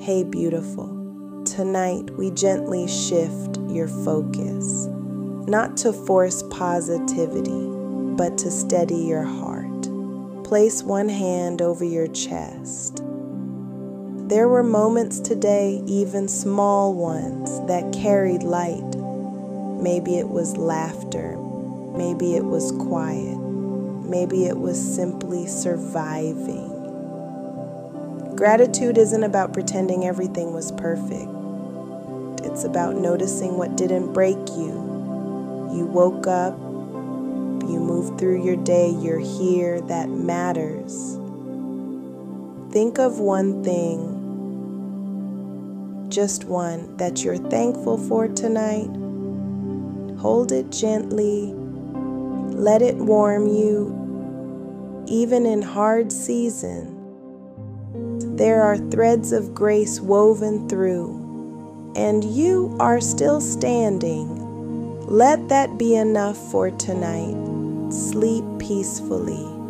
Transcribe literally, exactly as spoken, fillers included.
Hey beautiful, tonight we gently shift your focus, not to force positivity, but to steady your heart. Place one hand over your chest. There were moments today, even small ones, that carried light. Maybe it was laughter, maybe it was quiet, maybe it was simply surviving. Gratitude isn't about pretending everything was perfect. It's about noticing what didn't break you. You woke up, you moved through your day, you're here, that matters. Think of one thing, just one, that you're thankful for tonight. Hold it gently, let it warm you, even in hard seasons. There are threads of grace woven through, and you are still standing. Let that be enough for tonight. Sleep peacefully.